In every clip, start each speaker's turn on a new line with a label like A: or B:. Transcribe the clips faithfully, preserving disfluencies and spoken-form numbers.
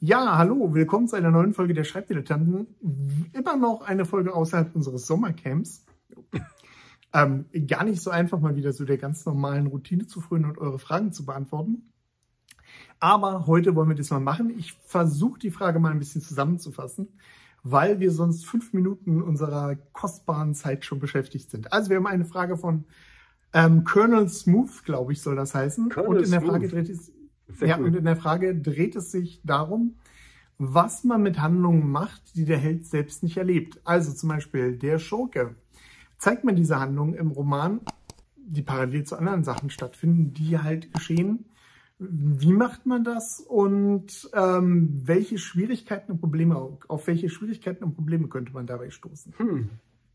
A: Ja, hallo, willkommen zu einer neuen Folge der Schreibdilettanten. Immer noch eine Folge außerhalb unseres Sommercamps. Ähm, gar nicht so einfach, mal wieder so der ganz normalen Routine zu frönen und eure Fragen zu beantworten. Aber heute wollen wir das mal machen. Ich versuche die Frage mal ein bisschen zusammenzufassen, weil wir sonst fünf Minuten unserer kostbaren Zeit schon beschäftigt sind. Also wir haben eine Frage von ähm, Colonel Smooth, glaube ich, soll das heißen.
B: Colonel
A: und in der
B: Smooth.
A: Frage dreht es
B: Sehr
A: ja,
B: cool.
A: und in der Frage dreht es sich darum, was man mit Handlungen macht, die der Held selbst nicht erlebt. Also zum Beispiel der Schurke. Zeigt man diese Handlungen im Roman, die parallel zu anderen Sachen stattfinden, die halt geschehen? Wie macht man das und ähm, welche Schwierigkeiten und Probleme, auf welche Schwierigkeiten und Probleme könnte man dabei stoßen?
B: Hm.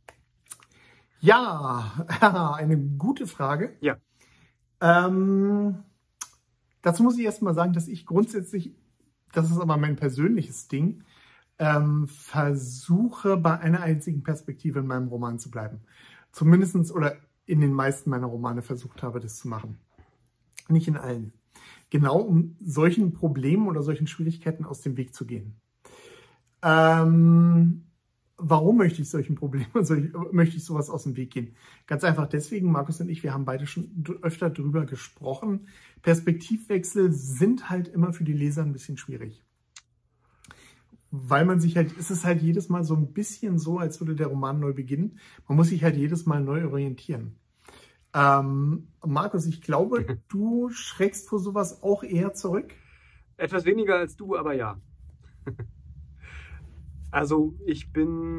A: Ja, eine gute Frage.
B: Ja.
A: Ähm, dazu muss ich erst mal sagen, dass ich grundsätzlich, das ist aber mein persönliches Ding, ähm, versuche bei einer einzigen Perspektive in meinem Roman zu bleiben. Zumindest oder in den meisten meiner Romane versucht habe, das zu machen. Nicht in allen. Genau um solchen Problemen oder solchen Schwierigkeiten aus dem Weg zu gehen. Ähm, warum möchte ich solchen Problemen, solch, möchte ich sowas aus dem Weg gehen? Ganz einfach deswegen, Markus und ich, wir haben beide schon öfter drüber gesprochen. Perspektivwechsel sind halt immer für die Leser ein bisschen schwierig. Weil man sich halt, es ist halt jedes Mal so ein bisschen so, als würde der Roman neu beginnen. Man muss sich halt jedes Mal neu orientieren. Ähm, Markus, ich glaube, du schreckst vor sowas auch eher zurück.
B: Etwas weniger als du, aber ja. Also ich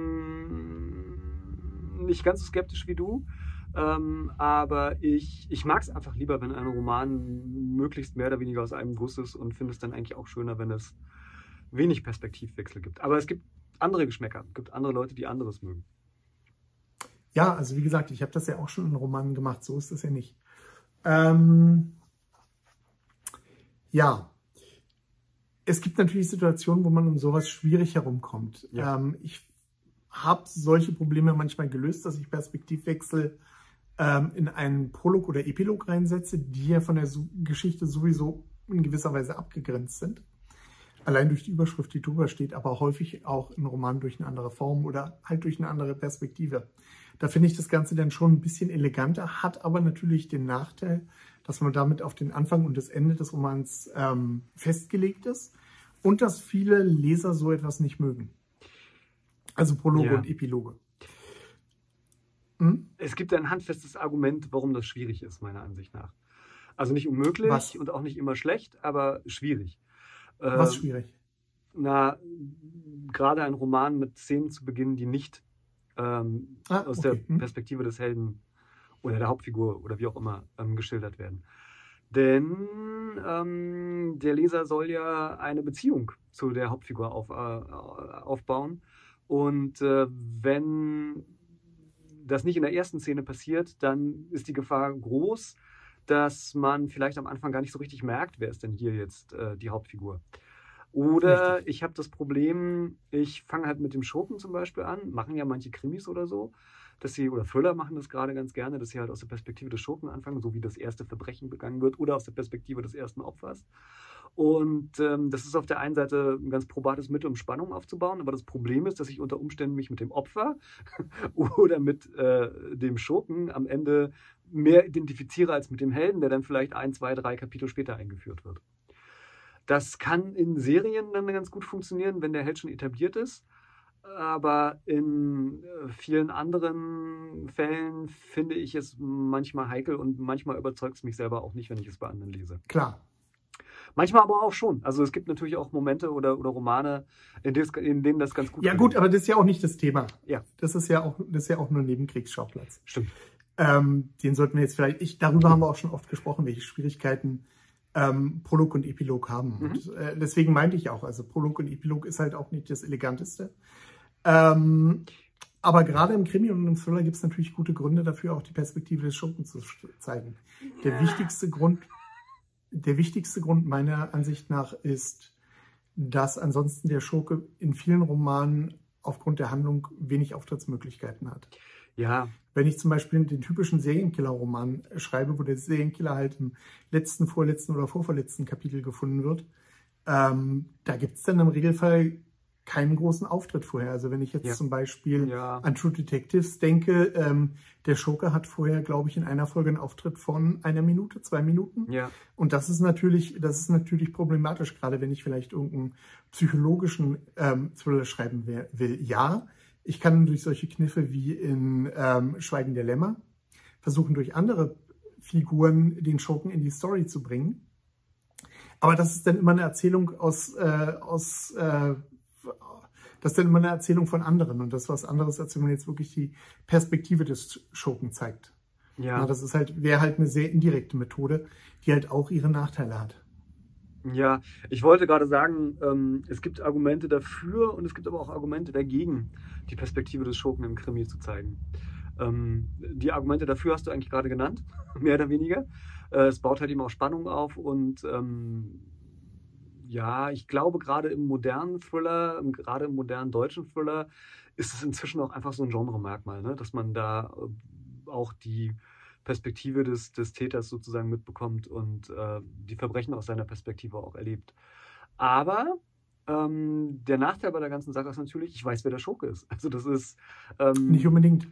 B: bin nicht ganz so skeptisch wie du, ähm, aber ich, ich mag es einfach lieber, wenn ein Roman möglichst mehr oder weniger aus einem Guss ist und finde es dann eigentlich auch schöner, wenn es wenig Perspektivwechsel gibt. Aber es gibt andere Geschmäcker, es gibt andere Leute, die anderes mögen.
A: Ja, also wie gesagt, ich habe das ja auch schon in Romanen gemacht, so ist das ja nicht. Ähm, ja, es gibt natürlich Situationen, wo man um sowas schwierig herumkommt.
B: Ja.
A: Ähm, ich habe solche Probleme manchmal gelöst, dass ich Perspektivwechsel ähm, in einen Prolog oder Epilog reinsetze, die ja von der so Geschichte sowieso in gewisser Weise abgegrenzt sind. Allein durch die Überschrift, die drüber steht, aber häufig auch in Romanen durch eine andere Form oder halt durch eine andere Perspektive. Da finde ich das Ganze dann schon ein bisschen eleganter, hat aber natürlich den Nachteil, dass man damit auf den Anfang und das Ende des Romans ähm, festgelegt ist und dass viele Leser so etwas nicht mögen. Also Prologe
B: Ja.
A: und Epiloge. Hm?
B: Es gibt ein handfestes Argument, warum das schwierig ist, meiner Ansicht nach. Also nicht unmöglich
A: Was?
B: und auch nicht immer schlecht, aber schwierig. Äh,
A: Was schwierig?
B: Na, gerade ein Roman mit Szenen zu beginnen, die nicht ähm,
A: Ah,
B: aus
A: okay.
B: der
A: Hm?
B: Perspektive des Helden oder der Hauptfigur oder wie auch immer ähm, geschildert werden. Denn ähm, der Leser soll ja eine Beziehung zu der Hauptfigur auf, äh, aufbauen. Und äh, wenn das nicht in der ersten Szene passiert, dann ist die Gefahr groß, dass man vielleicht am Anfang gar nicht so richtig merkt, wer ist denn hier jetzt äh, die Hauptfigur. Oder
A: Richtig.
B: ich habe das Problem, ich fange halt mit dem Schurken zum Beispiel an, machen ja manche Krimis oder so, dass sie, oder Thriller machen das gerade ganz gerne, dass sie halt aus der Perspektive des Schurken anfangen, so wie das erste Verbrechen begangen wird, oder aus der Perspektive des ersten Opfers. Und ähm, das ist auf der einen Seite ein ganz probates Mittel, um Spannung aufzubauen, aber das Problem ist, dass ich unter Umständen mich mit dem Opfer oder mit äh, dem Schurken am Ende mehr identifiziere als mit dem Helden, der dann vielleicht ein, zwei, drei Kapitel später eingeführt wird. Das kann in Serien dann ganz gut funktionieren, wenn der Held schon etabliert ist. Aber in vielen anderen Fällen finde ich es manchmal heikel und manchmal überzeugt es mich selber auch nicht, wenn ich es bei anderen lese.
A: Klar.
B: Manchmal aber auch schon. Also es gibt natürlich auch Momente oder, oder Romane, in, des, in denen das ganz gut
A: Ja
B: gelingt.
A: gut, aber das ist ja auch nicht das Thema.
B: Ja.
A: Das ist ja auch, das ist ja auch nur ein Nebenkriegsschauplatz.
B: Stimmt.
A: Ähm, den sollten wir jetzt vielleicht, ich, darüber haben wir auch schon oft gesprochen, welche Schwierigkeiten ähm, Prolog und Epilog haben.
B: Mhm.
A: Und, äh, deswegen meinte ich auch, also Prolog und Epilog ist halt auch nicht das Eleganteste. Ähm, aber gerade im Krimi und im Thriller gibt es natürlich gute Gründe dafür, auch die Perspektive des Schurken zu zeigen. Der wichtigste Grund, der wichtigste Grund meiner Ansicht nach ist, dass ansonsten der Schurke in vielen Romanen aufgrund der Handlung wenig Auftrittsmöglichkeiten hat.
B: Ja.
A: Wenn ich zum Beispiel den typischen Serienkiller-Roman schreibe, wo der Serienkiller halt im letzten, vorletzten oder vorverletzten Kapitel gefunden wird, ähm, da gibt es dann im Regelfall keinen großen Auftritt vorher. Also wenn ich jetzt
B: Ja.
A: zum Beispiel
B: Ja.
A: an True Detectives denke, ähm, der Schurke hat vorher, glaube ich, in einer Folge einen Auftritt von einer Minute, zwei Minuten.
B: Ja.
A: Und das ist natürlich, das ist natürlich problematisch, gerade wenn ich vielleicht irgendeinen psychologischen ähm, Thriller schreiben will. Ja, ich kann durch solche Kniffe wie in ähm, Schweigen der Lämmer versuchen, durch andere Figuren den Schurken in die Story zu bringen. Aber das ist dann immer eine Erzählung aus, äh, aus äh, das ist dann immer eine Erzählung von anderen. Und das ist was anderes, als wenn man jetzt wirklich die Perspektive des Schurken zeigt.
B: Ja.
A: Na, das ist halt, wäre halt eine sehr indirekte Methode, die halt auch ihre Nachteile hat.
B: Ja, ich wollte gerade sagen, ähm, es gibt Argumente dafür und es gibt aber auch Argumente dagegen, die Perspektive des Schurken im Krimi zu zeigen. Ähm, die Argumente dafür hast du eigentlich gerade genannt, mehr oder weniger. Äh, es baut halt eben auch Spannung auf und ähm, ja, ich glaube, gerade im modernen Thriller, im, gerade im modernen deutschen Thriller, ist es inzwischen auch einfach so ein Genremerkmal, ne? Dass man da äh, auch die Perspektive des, des Täters sozusagen mitbekommt und äh, die Verbrechen aus seiner Perspektive auch erlebt. Aber ähm, der Nachteil bei der ganzen Sache ist natürlich, ich weiß, wer der Schurke ist. Also das ist... Ähm,
A: Nicht unbedingt.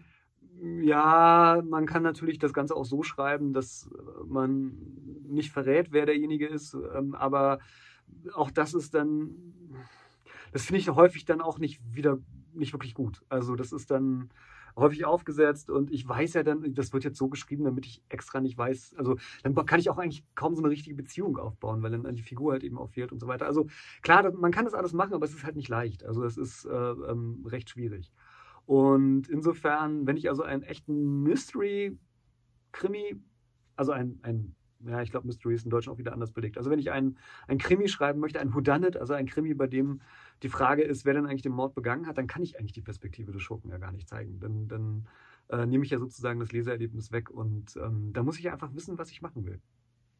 B: Ja, man kann natürlich das Ganze auch so schreiben, dass man nicht verrät, wer derjenige ist, ähm, aber auch das ist dann, das finde ich häufig dann auch nicht wieder, nicht wirklich gut. Also das ist dann häufig aufgesetzt und ich weiß ja dann, das wird jetzt so geschrieben, damit ich extra nicht weiß, also dann kann ich auch eigentlich kaum so eine richtige Beziehung aufbauen, weil dann die Figur halt eben auch fehlt und so weiter. Also klar, man kann das alles machen, aber es ist halt nicht leicht. Also es ist äh, ähm, recht schwierig. Und insofern, wenn ich also einen echten Mystery-Krimi, also ein, ein ja, ich glaube, Mystery ist in Deutsch auch wieder anders belegt. Also wenn ich einen, einen Krimi schreiben möchte, ein Whodunit, also ein Krimi, bei dem die Frage ist, wer denn eigentlich den Mord begangen hat, dann kann ich eigentlich die Perspektive des Schurken ja gar nicht zeigen. Dann, dann äh, nehme ich ja sozusagen das Lesererlebnis weg und ähm, da muss ich ja einfach wissen, was ich machen will.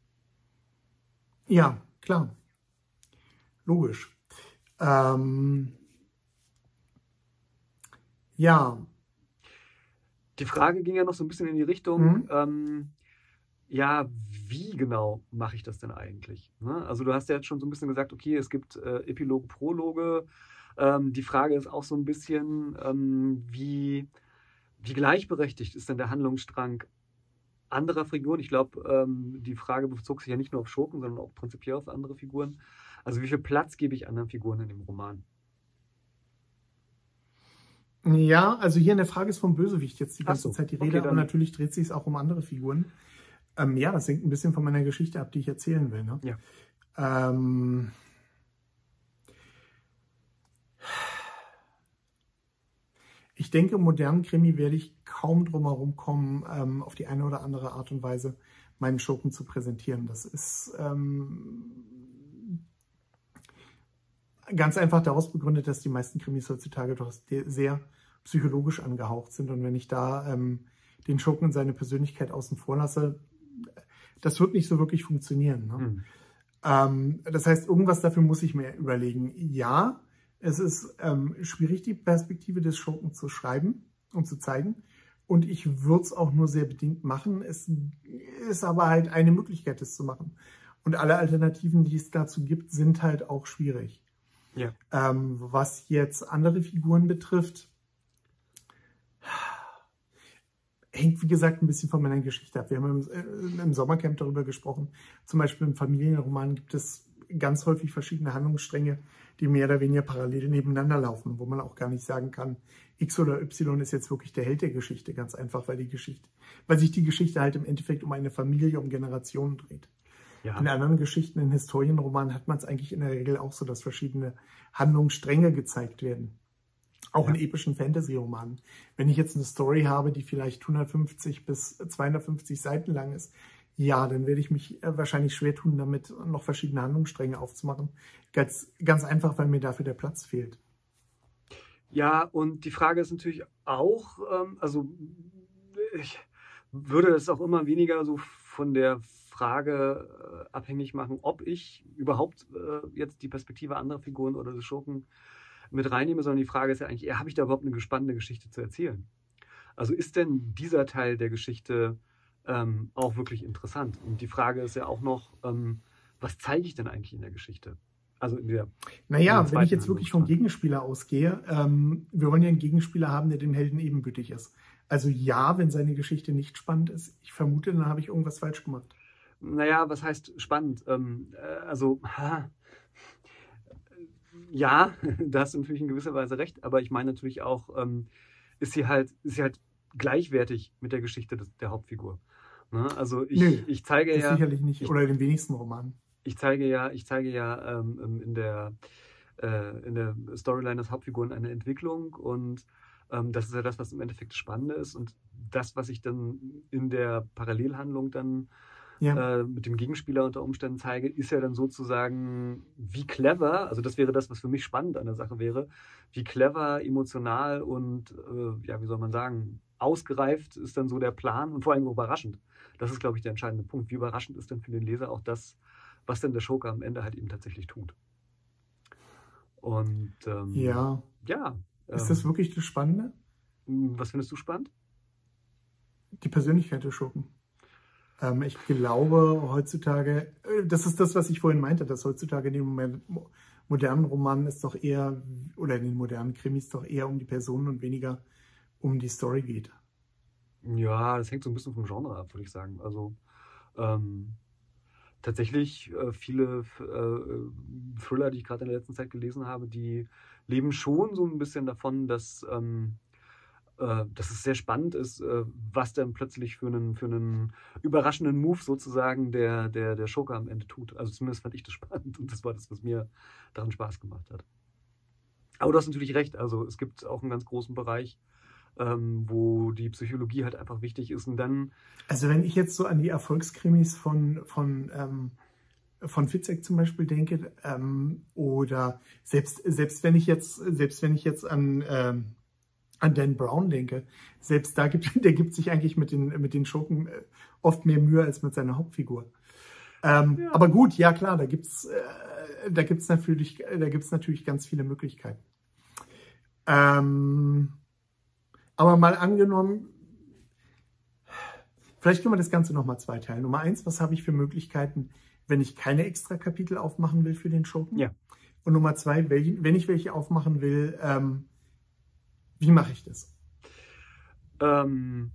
A: Ja, klar. Logisch. Ähm, ja.
B: Die Frage ging ja noch so ein bisschen in die Richtung,
A: Mhm.
B: ähm, ja, wie genau mache ich das denn eigentlich? Ne? Also du hast ja jetzt schon so ein bisschen gesagt, okay, es gibt äh, Epiloge, Prologe. Ähm, die Frage ist auch so ein bisschen, ähm, wie, wie gleichberechtigt ist denn der Handlungsstrang anderer Figuren? Ich glaube, ähm, die Frage bezog sich ja nicht nur auf Schurken, sondern auch prinzipiell auf andere Figuren. Also wie viel Platz gebe ich anderen Figuren in dem Roman?
A: Ja, also hier in der Frage ist vom Bösewicht jetzt die ganze
B: Ach so,
A: Zeit die
B: okay,
A: Rede, aber
B: dann-
A: natürlich dreht sich es auch um andere Figuren. Ähm, ja, das hängt ein bisschen von meiner Geschichte ab, die ich erzählen will. Ne?
B: Ja.
A: Ähm, ich denke, im modernen Krimi werde ich kaum drum herum kommen, ähm, auf die eine oder andere Art und Weise meinen Schurken zu präsentieren. Das ist ähm, ganz einfach daraus begründet, dass die meisten Krimis heutzutage doch sehr psychologisch angehaucht sind. Und wenn ich da ähm, den Schurken und seine Persönlichkeit außen vor lasse, das wird nicht so wirklich funktionieren. Ne?
B: Hm.
A: Ähm, das heißt, irgendwas dafür muss ich mir überlegen. Ja, es ist ähm, schwierig, die Perspektive des Schurken zu schreiben und zu zeigen. Und ich würde es auch nur sehr bedingt machen. Es ist aber halt eine Möglichkeit, das zu machen. Und alle Alternativen, die es dazu gibt, sind halt auch schwierig.
B: Ja.
A: Ähm, was jetzt andere Figuren betrifft, hängt, wie gesagt, ein bisschen von meiner Geschichte ab. Wir haben im, im Sommercamp darüber gesprochen. Zum Beispiel im Familienroman gibt es ganz häufig verschiedene Handlungsstränge, die mehr oder weniger parallel nebeneinander laufen, wo man auch gar nicht sagen kann, X oder Y ist jetzt wirklich der Held der Geschichte. Ganz einfach, weil die Geschichte, weil sich die Geschichte halt im Endeffekt um eine Familie, um Generationen dreht.
B: Ja.
A: In anderen Geschichten, in Historienromanen hat man es eigentlich in der Regel auch so, dass verschiedene Handlungsstränge gezeigt werden. Auch
B: Ja.
A: in epischen Fantasy-Romanen. Wenn ich jetzt eine Story habe, die vielleicht hundertfünfzig bis zweihundertfünfzig Seiten lang ist, ja, dann werde ich mich wahrscheinlich schwer tun, damit noch verschiedene Handlungsstränge aufzumachen. Ganz, ganz einfach, weil mir dafür der Platz fehlt.
B: Ja, und die Frage ist natürlich auch, ähm, also ich würde es auch immer weniger so von der Frage äh, abhängig machen, ob ich überhaupt äh, jetzt die Perspektive anderer Figuren oder des Schurken mit reinnehme, sondern die Frage ist ja eigentlich eher, habe ich da überhaupt eine spannende Geschichte zu erzählen? Also ist denn dieser Teil der Geschichte ähm, auch wirklich interessant? Und die Frage ist ja auch noch, ähm, was zeige ich denn eigentlich in der Geschichte? Also in der,
A: naja,
B: in der
A: wenn ich jetzt wirklich vom
B: Handlungsstrang.
A: Gegenspieler ausgehe, ähm, wir wollen ja einen Gegenspieler haben, der dem Helden ebenbürtig ist. Also ja, wenn seine Geschichte nicht spannend ist, ich vermute, dann habe ich irgendwas falsch gemacht.
B: Naja, was heißt spannend? Ähm, äh, also, ha, ja, da hast du natürlich in gewisser Weise recht, aber ich meine natürlich auch, ähm, ist sie halt, ist sie halt gleichwertig mit der Geschichte des, der Hauptfigur. Ne? Also ich,
A: Nö,
B: ich zeige
A: das
B: ja,
A: sicherlich nicht.
B: ich,
A: Oder in den wenigsten Romanen.
B: ich zeige ja, ich zeige ja ähm, in der äh, in der Storyline des Hauptfiguren eine Entwicklung und ähm, das ist ja das, was im Endeffekt das Spannende ist und das, was ich dann in der Parallelhandlung dann
A: Ja,
B: äh, mit dem Gegenspieler unter Umständen zeige, ist ja dann sozusagen, wie clever, also das wäre das, was für mich spannend an der Sache wäre, wie clever, emotional und, äh, ja, wie soll man sagen, ausgereift ist dann so der Plan und vor allem überraschend. Das ist, glaube ich, der entscheidende Punkt. Wie überraschend ist denn für den Leser auch das, was denn der Schurke am Ende halt eben tatsächlich tut. Und ähm,
A: ja.
B: ja,
A: Ist
B: ähm,
A: das wirklich das Spannende?
B: was findest du spannend?
A: Die Persönlichkeit des Schurken. Ähm, ich glaube heutzutage, äh, das ist das, was ich vorhin meinte, dass heutzutage in den Moment, mo- modernen Romanen es doch eher, oder in den modernen Krimis doch eher um die Personen und weniger um die Story geht.
B: Ja, das hängt so ein bisschen vom Genre ab, würde ich sagen. Also ähm, tatsächlich äh, viele äh, Thriller, die ich gerade in der letzten Zeit gelesen habe, die leben schon so ein bisschen davon, dass, ähm, äh, dass es sehr spannend ist, äh, was dann plötzlich für einen, für einen überraschenden Move sozusagen der, der, der Schurke am Ende tut. Also zumindest fand ich das spannend und das war das, was mir daran Spaß gemacht hat. Aber du hast natürlich recht, also es gibt auch einen ganz großen Bereich, ähm, wo die Psychologie halt einfach wichtig ist und dann,
A: Also wenn ich jetzt so an die Erfolgskrimis von, von, ähm, von Fitzek zum Beispiel denke, ähm, oder selbst, selbst wenn ich jetzt, selbst wenn ich jetzt an, ähm, an Dan Brown denke, selbst da gibt, der gibt sich eigentlich mit den, mit den Schurken äh, oft mehr Mühe als mit seiner Hauptfigur. Ähm,
B: ja,
A: aber gut, ja klar, da gibt's, äh, da gibt's natürlich, da gibt's natürlich ganz viele Möglichkeiten. Ähm, aber mal angenommen, vielleicht können wir das Ganze nochmal zweiteilen. Nummer eins, was habe ich für Möglichkeiten, wenn ich keine extra Kapitel aufmachen will für den Schurken?
B: ja.
A: Und Nummer zwei, welchen, wenn ich welche aufmachen will, ähm, wie mache ich das?
B: Ähm,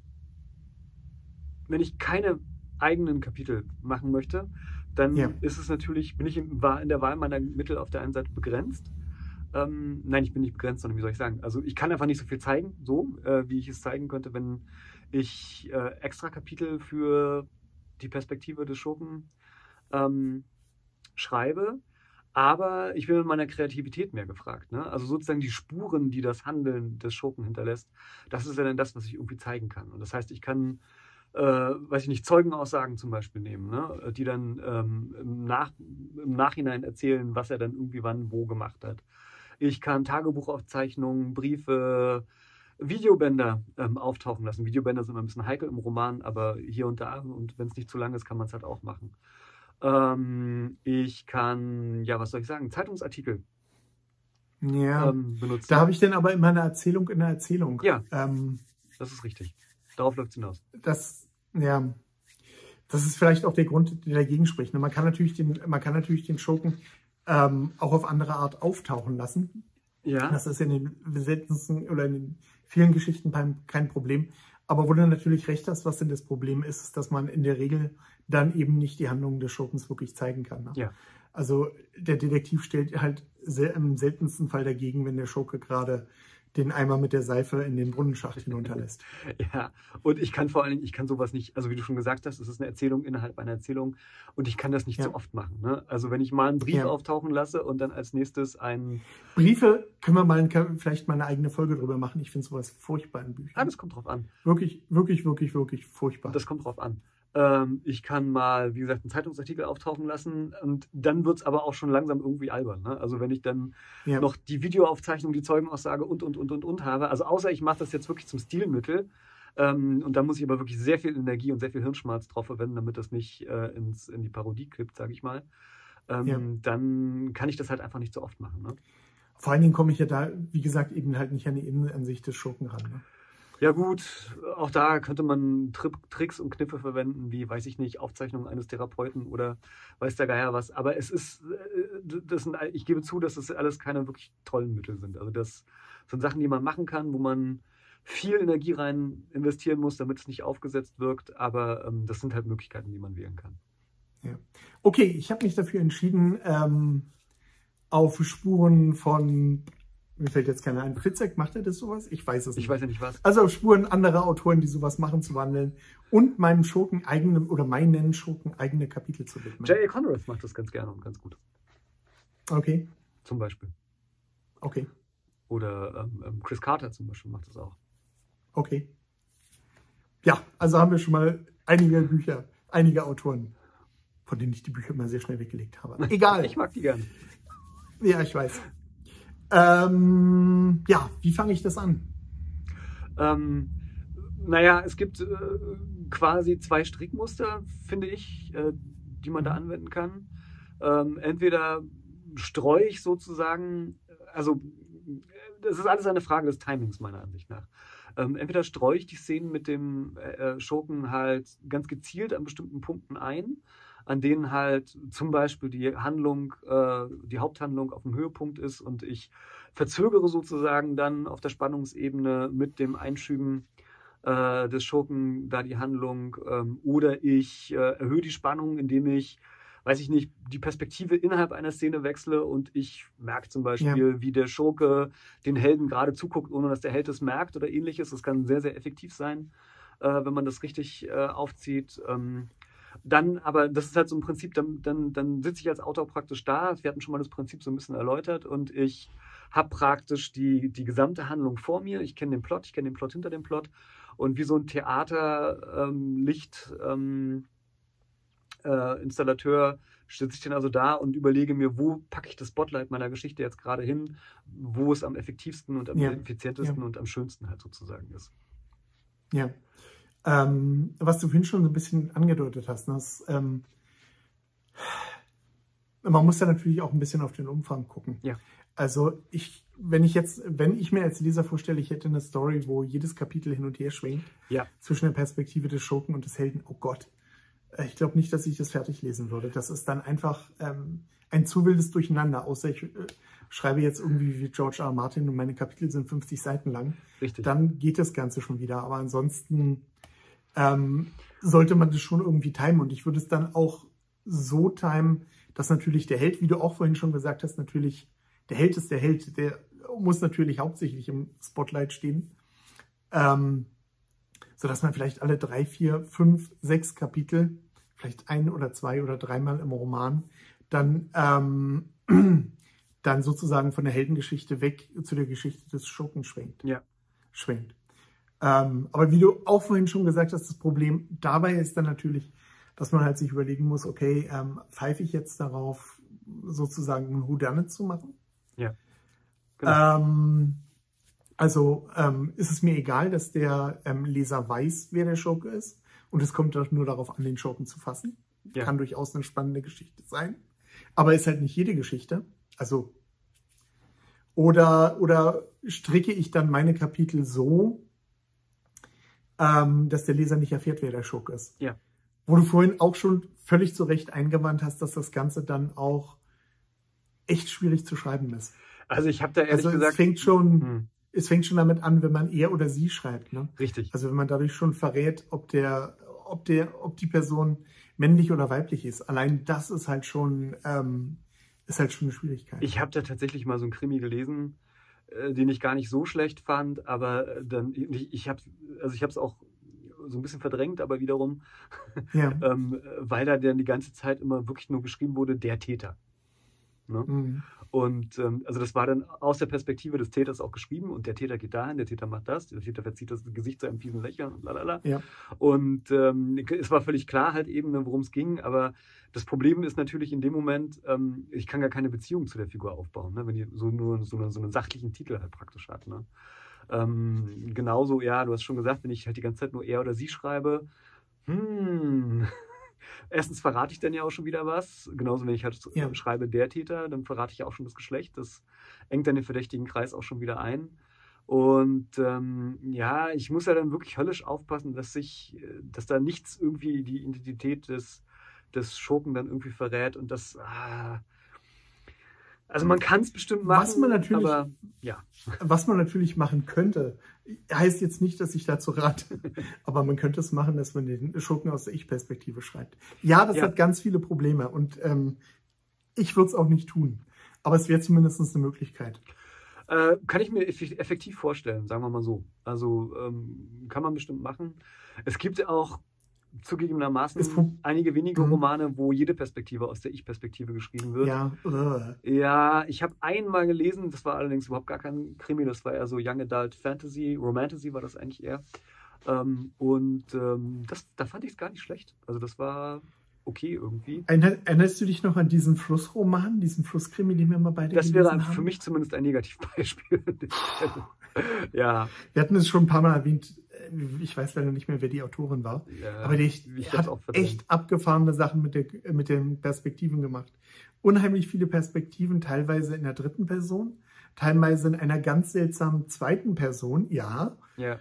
B: wenn ich keine eigenen Kapitel machen möchte, dann
A: Ja.
B: ist es natürlich, bin ich in, in der Wahl meiner Mittel auf der einen Seite begrenzt. Ähm, nein, ich bin nicht begrenzt, sondern wie soll ich sagen? Also ich kann einfach nicht so viel zeigen, so äh, wie ich es zeigen könnte, wenn ich äh, extra Kapitel für die Perspektive des Schurken ähm, schreibe. Aber ich bin mit meiner Kreativität mehr gefragt. Ne? Also sozusagen die Spuren, die das Handeln des Schurken hinterlässt, das ist ja dann das, was ich irgendwie zeigen kann. Und das heißt, ich kann, äh, weiß ich nicht, Zeugenaussagen zum Beispiel nehmen, ne? Die dann ähm, im, Nach im Nachhinein erzählen, was er dann irgendwie wann wo gemacht hat. Ich kann Tagebuchaufzeichnungen, Briefe, Videobänder ähm, auftauchen lassen. Videobänder sind immer ein bisschen heikel im Roman, aber hier und da, und wenn es nicht zu lang ist, kann man es halt auch machen. Ähm, ich kann, ja, was soll ich sagen, Zeitungsartikel
A: Ja,
B: ähm, benutzen.
A: da habe ich dann aber immer eine Erzählung in der Erzählung.
B: Ja,
A: Ähm,
B: das ist richtig. Darauf läuft es hinaus.
A: das, ja, das ist vielleicht auch der Grund, der dagegen spricht. Ne? Man kann natürlich den, man kann natürlich den Schurken ähm, auch auf andere Art auftauchen lassen.
B: Ja,
A: Das ist in den seltensten oder in den vielen Geschichten kein, kein Problem. Aber wo du natürlich recht hast, was denn das Problem ist, ist, dass man in der Regel dann eben nicht die Handlungen des Schurkens wirklich zeigen kann. Ne?
B: ja.
A: Also der Detektiv stellt halt sel im seltensten Fall dagegen, wenn der Schurke gerade den Eimer mit der Seife in den Brunnenschacht hinunterlässt.
B: Ja, und ich kann vor allen Dingen, ich kann sowas nicht, also wie du schon gesagt hast, es ist eine Erzählung innerhalb einer Erzählung und ich kann das nicht
A: Ja.
B: so oft machen. Ne? Also wenn ich mal einen Brief
A: Ja.
B: auftauchen lasse und dann als nächstes ein,
A: Briefe können wir mal können vielleicht mal eine eigene Folge drüber machen. Ich finde sowas furchtbar in Büchern.
B: ah, das kommt drauf an.
A: Wirklich, wirklich, wirklich, wirklich furchtbar.
B: Das kommt drauf an. Ähm, ich kann mal, wie gesagt, einen Zeitungsartikel auftauchen lassen und dann wird es aber auch schon langsam irgendwie albern. Ne? Also wenn ich dann
A: Ja.
B: noch die Videoaufzeichnung, die Zeugenaussage und, und, und, und, und habe, also außer ich mache das jetzt wirklich zum Stilmittel ähm, und da muss ich aber wirklich sehr viel Energie und sehr viel Hirnschmalz drauf verwenden, damit das nicht äh, ins, in die Parodie kippt, sage ich mal, ähm,
A: Ja.
B: dann kann ich das halt einfach nicht so oft machen. Ne?
A: Vor allen Dingen komme ich ja da, wie gesagt, eben halt nicht an die Innenansicht des Schurken ran. Ne?
B: Ja gut, auch da könnte man Tri Tricks und Kniffe verwenden, wie, weiß ich nicht, Aufzeichnung eines Therapeuten oder weiß der Geier was. Aber es ist, das sind, ich gebe zu, dass das alles keine wirklich tollen Mittel sind. Also das sind Sachen, die man machen kann, wo man viel Energie rein investieren muss, damit es nicht aufgesetzt wirkt. Aber ähm, das sind halt Möglichkeiten, die man wählen kann.
A: Ja. Okay, ich habe mich dafür entschieden, ähm, auf Spuren von... Mir fällt jetzt keiner ein. Fitzek, macht er das sowas? Ich weiß es nicht.
B: Ich weiß ja nicht was.
A: Also auf Spuren anderer Autoren, die sowas machen, zu wandeln und meinem Schurken eigenem oder meinen Schurken eigene Kapitel zu widmen.
B: J A. Conrath macht das ganz gerne und ganz gut.
A: Okay.
B: Zum Beispiel.
A: Okay.
B: Oder ähm, Chris Carter zum Beispiel macht das auch.
A: Okay. Ja, also haben wir schon mal einige Bücher, einige Autoren, von denen ich die Bücher immer sehr schnell weggelegt habe. Egal.
B: Ich mag die gerne.
A: Ja, ich weiß. Ähm, ja, wie fange ich das an?
B: Ähm, naja, es gibt äh, quasi zwei Strickmuster, finde ich, äh, die man da anwenden kann. Ähm, entweder streue ich sozusagen, also das ist alles eine Frage des Timings meiner Ansicht nach. Ähm, entweder streue ich die Szenen mit dem äh, Schurken halt ganz gezielt an bestimmten Punkten ein, an denen halt zum Beispiel die Handlung, äh, die Haupthandlung auf dem Höhepunkt ist und ich verzögere sozusagen dann auf der Spannungsebene mit dem Einschüben äh, des Schurken da die Handlung ähm, oder ich äh, erhöhe die Spannung, indem ich, weiß ich nicht, die Perspektive innerhalb einer Szene wechsle und ich merke zum Beispiel, ja. wie der Schurke den Helden gerade zuguckt, ohne dass der Held es merkt oder ähnliches. Das kann sehr, sehr effektiv sein, äh, wenn man das richtig äh, aufzieht. Ähm, Dann, aber das ist halt so ein Prinzip, dann, dann, dann sitze ich als Autor praktisch da. Wir hatten schon mal das Prinzip so ein bisschen erläutert und ich habe praktisch die, die gesamte Handlung vor mir. Ich kenne den Plot, ich kenne den Plot hinter dem Plot. Und wie so ein Theater-Licht-Installateur ähm, äh, sitze ich dann also da und überlege mir, wo packe ich das Spotlight meiner Geschichte jetzt gerade hin, wo es am effektivsten und am ja. effizientesten ja. und am schönsten halt sozusagen ist.
A: Ja. Ähm, was du vorhin schon so ein bisschen angedeutet hast, dass, ähm, man muss da natürlich auch ein bisschen auf den Umfang gucken.
B: Ja.
A: Also ich, wenn ich jetzt, wenn ich mir als Leser vorstelle, ich hätte eine Story, wo jedes Kapitel hin und her schwingt,
B: ja.
A: zwischen der Perspektive des Schurken und des Helden, oh Gott, ich glaube nicht, dass ich das fertig lesen würde. Das ist dann einfach ähm, ein zu wildes Durcheinander, außer ich äh, schreibe jetzt irgendwie wie George R. R. Martin und meine Kapitel sind fünfzig Seiten lang.
B: Richtig.
A: Dann geht das Ganze schon wieder. Aber ansonsten ähm, sollte man das schon irgendwie timen. Und ich würde es dann auch so timen, dass natürlich der Held, wie du auch vorhin schon gesagt hast, natürlich, der Held ist der Held. Der muss natürlich hauptsächlich im Spotlight stehen. Ähm, sodass man vielleicht alle drei, vier, fünf, sechs Kapitel, vielleicht ein oder zwei oder dreimal im Roman, dann, ähm, dann sozusagen von der Heldengeschichte weg zu der Geschichte des Schurken schwenkt.
B: Ja.
A: schwenkt. Ähm, aber wie du auch vorhin schon gesagt hast, das Problem dabei ist dann natürlich, dass man halt sich überlegen muss, okay, ähm, pfeife ich jetzt darauf, sozusagen ein Whodunit zu machen?
B: Ja. Genau.
A: Ähm, also ähm, ist es mir egal, dass der ähm, Leser weiß, wer der Schurke ist und es kommt doch nur darauf an, den Schurken zu fassen.
B: Ja.
A: Kann durchaus eine spannende Geschichte sein, aber ist halt nicht jede Geschichte. Also oder, oder stricke ich dann meine Kapitel so, ähm, dass der Leser nicht erfährt, wer der Schurke ist.
B: Ja.
A: Wo du vorhin auch schon völlig zu Recht eingewandt hast, dass das Ganze dann auch echt schwierig zu schreiben ist.
B: Also ich habe da ehrlich
A: also
B: gesagt...
A: Es fängt schon...
B: Hm.
A: Es fängt schon damit an, wenn man er oder sie schreibt. Ne?
B: Richtig.
A: Also wenn man dadurch schon verrät, ob der, ob der, ob die Person männlich oder weiblich ist. Allein das ist halt schon, ähm, ist halt schon eine Schwierigkeit.
B: Ich habe da tatsächlich mal so einen Krimi gelesen, äh, den ich gar nicht so schlecht fand, aber dann ich, ich habe, also ich habe es auch so ein bisschen verdrängt, aber wiederum,
A: ja.
B: ähm, weil da dann die ganze Zeit immer wirklich nur geschrieben wurde, der Täter. Ne?
A: Mhm.
B: Und ähm, also das war dann aus der Perspektive des Täters auch geschrieben und der Täter geht dahin, der Täter macht das, der Täter verzieht das Gesicht zu einem fiesen Lächeln und lalala.
A: Ja.
B: Und ähm, es war völlig klar halt eben, worum es ging, aber das Problem ist natürlich in dem Moment, ähm, ich kann gar keine Beziehung zu der Figur aufbauen, ne? Wenn die so nur so, eine, so einen sachlichen Titel halt praktisch hat. Ne? Ähm, genauso, ja, du hast schon gesagt, wenn ich halt die ganze Zeit nur er oder sie schreibe, hm... Erstens verrate ich dann ja auch schon wieder was. Genauso, wenn ich halt
A: ja.
B: schreibe, der Täter, dann verrate ich ja auch schon das Geschlecht. Das engt dann den verdächtigen Kreis auch schon wieder ein. Und ähm, ja, ich muss ja dann wirklich höllisch aufpassen, dass sich, dass da nichts irgendwie die Identität des, des Schurken dann irgendwie verrät und das. Ah, also man kann es bestimmt machen,
A: was man natürlich,
B: aber ja.
A: Was man natürlich machen könnte, heißt jetzt nicht, dass ich dazu rate, aber man könnte es machen, dass man den Schurken aus der Ich-Perspektive schreibt. Ja, das
B: Ja.
A: hat ganz viele Probleme und ähm, ich würde es auch nicht tun. Aber es wäre zumindest eine Möglichkeit.
B: Äh, kann ich mir eff- effektiv vorstellen, sagen wir mal so. Also ähm, kann man bestimmt machen. Es gibt auch zugegebenermaßen
A: Ist fu-
B: einige wenige
A: Mhm.
B: Romane, wo jede Perspektive aus der Ich-Perspektive geschrieben wird.
A: Ja, äh,
B: Ja, ich habe einmal gelesen, das war allerdings überhaupt gar kein Krimi, das war eher so Young Adult Fantasy, Romantasy war das eigentlich eher. Ähm, und ähm, das, da fand ich es gar nicht schlecht. Also das war okay irgendwie.
A: erinner- erinnerst du dich noch an diesen Flussroman, diesen Flusskrimi, den wir mal beide
B: Das
A: gelesen
B: wäre
A: haben?
B: für mich zumindest ein Negativbeispiel. Ja,
A: Wir hatten es schon ein paar Mal erwähnt. Ich weiß leider nicht mehr, wer die Autorin war.
B: ja,
A: Aber die
B: ich
A: die
B: hab's
A: hat
B: auch verdrängt.
A: echt abgefahrene Sachen mit, der, mit den Perspektiven gemacht. Unheimlich viele Perspektiven, teilweise in der dritten Person, teilweise in einer ganz seltsamen zweiten Person, ja,
B: Ja.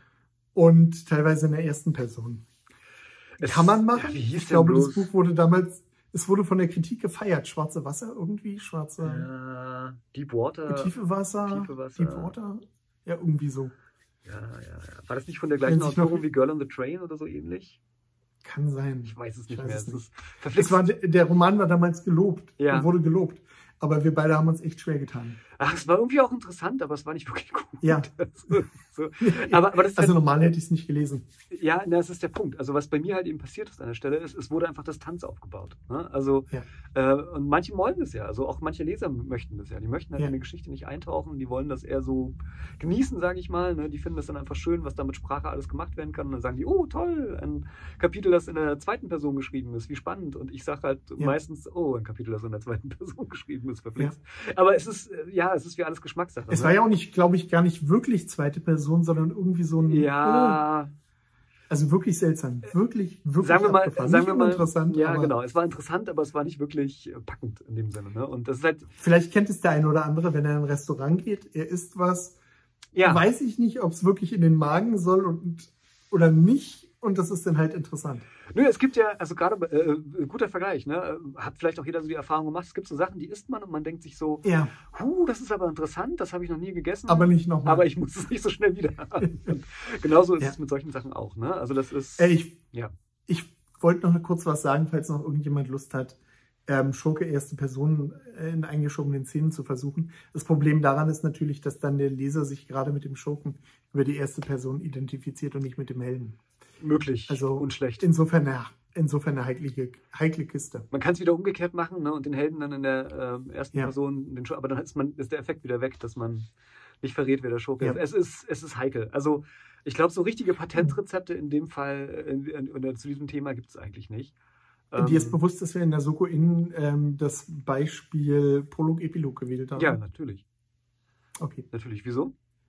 A: und teilweise in der ersten Person.
B: Es-
A: Kann man machen.
B: Ja, wie hieß
A: Ich glaube,
B: denn
A: das
B: bloß?
A: Buch wurde damals, es wurde von der Kritik gefeiert. Schwarze Wasser irgendwie, schwarze,
B: Ja, Deep Water.
A: tiefe Wasser,
B: Tiefe Wasser.
A: Deep Water, ja, irgendwie so.
B: Ja, ja, ja. War das nicht von der gleichen
A: Wenn sich noch-
B: Autorin wie Girl on the Train oder so ähnlich?
A: Kann sein.
B: Ich weiß es
A: Ich
B: nicht
A: weiß
B: mehr.
A: es
B: Es
A: nicht.
B: ist verflixt.
A: Es war, der Roman war damals gelobt,
B: Ja.
A: wurde gelobt. Aber wir beide haben uns echt schwer getan.
B: Ach, es war irgendwie auch interessant, aber es war nicht wirklich gut.
A: Ja.
B: so, so. Aber, aber das ist
A: Also
B: halt,
A: normal hätte ich es nicht gelesen.
B: ja, das ist der Punkt. Also was bei mir halt eben passiert ist an der Stelle, ist, es wurde einfach Distanz aufgebaut. Ne? Also
A: Ja.
B: äh, und manche wollen das ja. Also auch manche Leser möchten das ja. Die möchten halt
A: Ja.
B: in eine Geschichte nicht eintauchen. Die wollen das eher so genießen, sage ich mal. Ne? Die finden das dann einfach schön, was da mit Sprache alles gemacht werden kann. Und dann sagen die, oh toll, ein Kapitel, das in der zweiten Person geschrieben ist, wie spannend. Und ich sage halt
A: Ja.
B: meistens, oh, ein Kapitel, das in der zweiten Person geschrieben ist, verflixt. Aber es ist, äh, ja, es ist wie alles Geschmackssache.
A: Es
B: ne?
A: war ja auch nicht, glaube ich, gar nicht wirklich zweite Person, sondern irgendwie so ein.
B: Ja,
A: Oh, also wirklich seltsam. Wirklich, wirklich
B: sagen wir mal,
A: abgefahren.
B: sagen
A: Nicht
B: wir mal,
A: uninteressant,
B: ja,
A: aber
B: genau. Es war interessant, aber es war nicht wirklich äh, packend in dem Sinne. Ne? Und das ist halt,
A: Vielleicht kennt es der eine oder andere, wenn er in ein Restaurant geht, er isst was,
B: ja,
A: weiß ich nicht, ob es wirklich in den Magen soll und, oder nicht. Und das ist dann halt interessant.
B: nö, es gibt ja, also gerade, äh, guter Vergleich, ne? Hat vielleicht auch jeder so die Erfahrung gemacht. Es gibt so Sachen, die isst man und man denkt sich so,
A: Ja,
B: huh, das ist aber interessant, das habe ich noch nie gegessen.
A: aber nicht nochmal.
B: aber ich muss es nicht so schnell wieder haben. Und genauso ist
A: Ja.
B: es mit solchen Sachen auch. Ne? Also das ist,
A: Äh, ich
B: ja.
A: ich wollte noch kurz was sagen, falls noch irgendjemand Lust hat, ähm, Schurke erste Person äh, in eingeschobenen Szenen zu versuchen. Das Problem daran ist natürlich, dass dann der Leser sich gerade mit dem Schurken über die erste Person identifiziert und nicht mit dem Helden.
B: möglich
A: Also
B: und schlecht.
A: Insofern eine, insofern eine heikle, heikle Kiste.
B: Man kann es wieder umgekehrt machen, ne? Und den Helden dann in der ähm, ersten
A: Ja.
B: Person, den Schur- aber dann ist, man, ist der Effekt wieder weg, dass man nicht verrät, wer der Schurke
A: Ja.
B: ist. Es ist. Es ist heikel. Also ich glaube, so richtige Patentrezepte in dem Fall, äh, in, in, in, zu diesem Thema gibt es eigentlich nicht. Ähm,
A: Dir ist bewusst, dass wir in der Soko innen ähm, das Beispiel Prolog-Epilog gewählt haben?
B: Ja, natürlich.
A: Okay.
B: Natürlich. Wieso?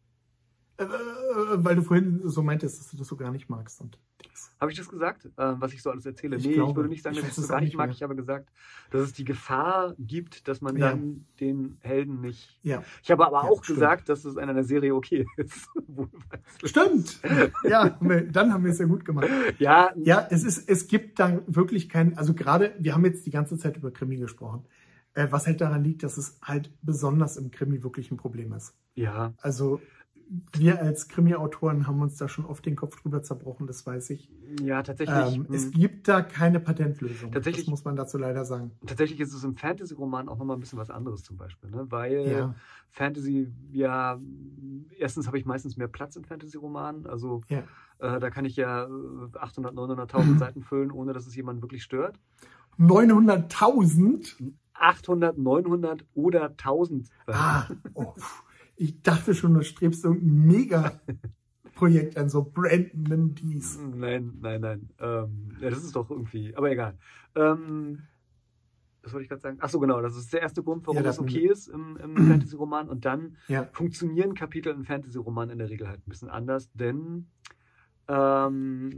A: Äh, äh, weil du vorhin so meintest, dass du das so gar nicht magst. Und
B: Habe ich das gesagt, äh, was ich so alles erzähle?
A: Ich
B: nee,
A: glaube.
B: ich würde nicht sagen,
A: Ich
B: dass ich
A: weiß
B: das
A: es
B: gar
A: auch
B: nicht
A: nicht
B: mag.
A: mehr.
B: Ich habe gesagt, dass es die Gefahr gibt, dass man
A: Ja.
B: dann den Helden nicht.
A: ja.
B: Ich habe aber
A: Ja,
B: auch
A: stimmt.
B: gesagt, dass es in einer Serie okay ist. Wohlweislich.
A: Stimmt! Ja, haben wir- dann haben wir es ja gut gemacht.
B: Ja,
A: Ja, es ist, es gibt da wirklich keinen, also gerade, wir haben jetzt die ganze Zeit über Krimi gesprochen, äh, was halt daran liegt, dass es halt besonders im Krimi wirklich ein Problem ist.
B: ja.
A: Also wir als Krimi-Autoren haben uns da schon oft den Kopf drüber zerbrochen, das weiß ich.
B: Ja, tatsächlich.
A: Ähm,
B: mh,
A: es gibt da keine Patentlösung.
B: Tatsächlich-
A: Das muss man dazu leider sagen.
B: tatsächlich ist es im Fantasy-Roman auch nochmal ein bisschen was anderes zum Beispiel. Ne? Weil
A: Ja.
B: Fantasy, ja, erstens habe ich meistens mehr Platz in Fantasy-Romanen. Also
A: Ja.
B: äh, da kann ich ja äh, achthundert, neunhunderttausend Seiten füllen, ohne dass es jemanden wirklich stört.
A: neunhunderttausend?
B: achthundert, neunhundert oder tausend Seiten.
A: Ah, oh, pf. Ich dachte schon, du strebst irgendein Mega-Projekt an, so Brandon, nimm dies.
B: Nein, nein, nein. Ähm, ja, das ist doch irgendwie, aber egal. Ähm, was wollte ich gerade sagen? Ach so, genau, das ist der erste Grund, warum
A: Ja,
B: das
A: das-
B: okay ist im, im Fantasy-Roman. Und dann
A: Ja.
B: funktionieren Kapitel in Fantasy-Roman in der Regel halt ein bisschen anders, denn ähm,